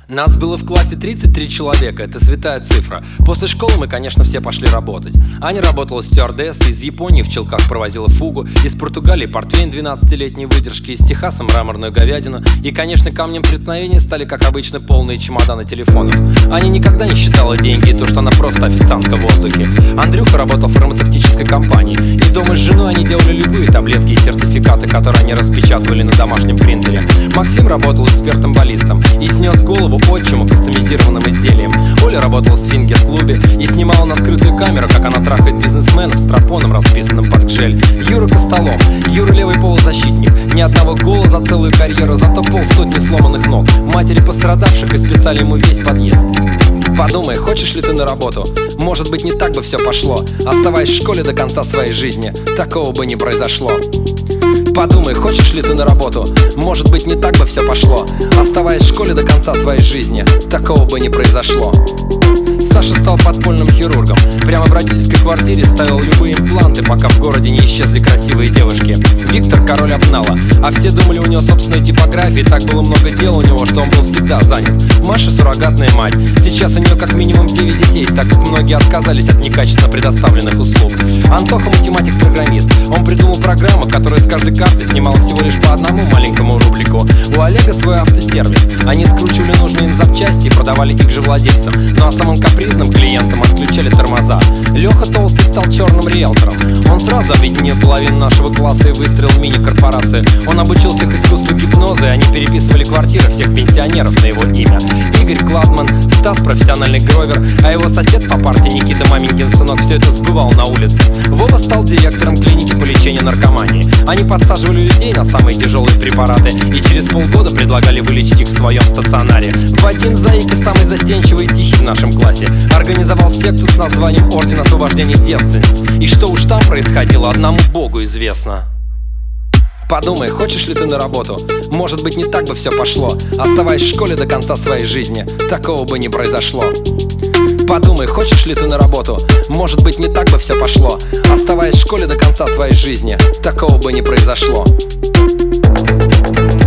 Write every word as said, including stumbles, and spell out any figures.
Нас было в классе тридцать три человека, это святая цифра. После школы мы, конечно, все пошли работать. Аня работала стюардессой, из Японии в чулках провозила фугу, из Португалии портвейн двенадцатилетней выдержки, из Техаса мраморную говядину. И, конечно, камнем преткновения стали, как обычно, полные чемоданы телефонов. Аня никогда не считала деньги и то, что она просто официантка в воздухе. Андрюха работал в фармацевтической компании, и дома с женой они делали любые таблетки и сертификаты, которые они распечатывали на домашнем принтере. Максим работал экспертом-баллистом и снес голову отчиму кастомизированным изделием. Оля работала в фингер-клубе и снимала на скрытую камеру, как она трахает бизнесменов с тропоном, расписанным под джель. Юра костолом, Юра левый полузащитник. Ни одного гола за целую карьеру, зато полсотни сломанных ног. Матери пострадавших исписали ему весь подъезд. Подумай, хочешь ли ты на работу? Может быть, не так бы все пошло. Оставаясь в школе до конца своей жизни, такого бы не произошло. Подумай, хочешь ли ты на работу? Может быть, не так бы все пошло. Оставаясь в школе до конца своей жизни, такого бы не произошло. Саша стал подпольным хирургом. Прямо в родительской квартире ставил любые импланты, пока в городе не исчезли красивые девушки. Виктор король обнала, а все думали, у него собственная типография. Так было много дел у него, что он был всегда занят. Маша суррогатная мать. Сейчас у нее как минимум девять детей, так как многие отказались от некачественно предоставленных услуг. Антоха математик-программист. Он придумал программу, которая с каждой карты снимала всего лишь по одному маленькому рублику. У Олега свой автосервис. Они скручивали нужные им запчасти и продавали их же владельцам. Ну а самым капризным клиентам отключали тормоза. Леха Толстый стал черным риэлтором. Он сразу объединил половину нашего класса и выстроил мини-корпорацию. Он обучил всех искусству гипноза, и они переписывали квартиры всех пенсионеров на его имя. Игорь Кладман, Стас профессиональный гровер, а его сосед по парте Никита маменькин сынок все это сбывал на улице. Вова стал директором клиники по лечению наркомании. Они подсаживали людей на самые тяжелые препараты и через полгода предлагали вылечить их в своем стационаре. Вадим Заика, самый застенчивый и тихий в нашем классе, организовал секту с названием Орден освобождения девственниц. И что уж там происходило, одному Богу известно. Подумай, хочешь ли ты на работу? Может быть, не так бы все пошло. Оставаясь в школе до конца своей жизни, такого бы не произошло. Подумай, хочешь ли ты на работу? Может быть, не так бы все пошло. Оставаясь в школе до конца своей жизни, такого бы не произошло.